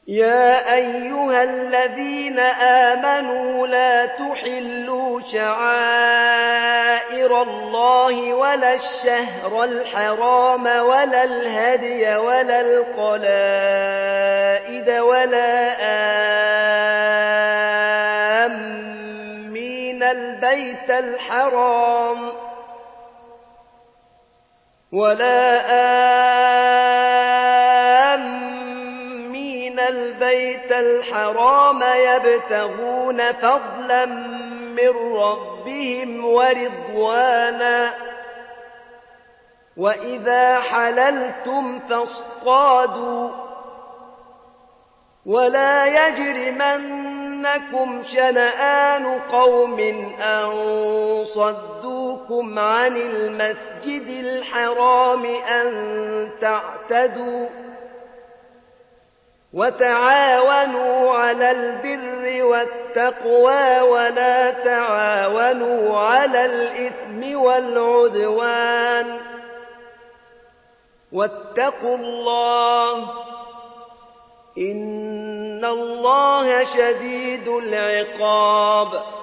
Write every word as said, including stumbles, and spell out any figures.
يا أيها الذين آمنوا لا تحلوا شعائر الله ولا الشهر الحرام ولا الهدي ولا القلائد ولا آمين البيت الحرام ولا آمين البيت الحرام يبتغون فضلا من ربهم ورضوانا وإذا حللتم فاصطادوا ولا يجرمنكم شنآن قوم أن صدوكم عن المسجد الحرام أن تعتدوا وتعاونوا على البر والتقوى ولا تعاونوا على الإثم والعدوان واتقوا الله إن الله شديد العقاب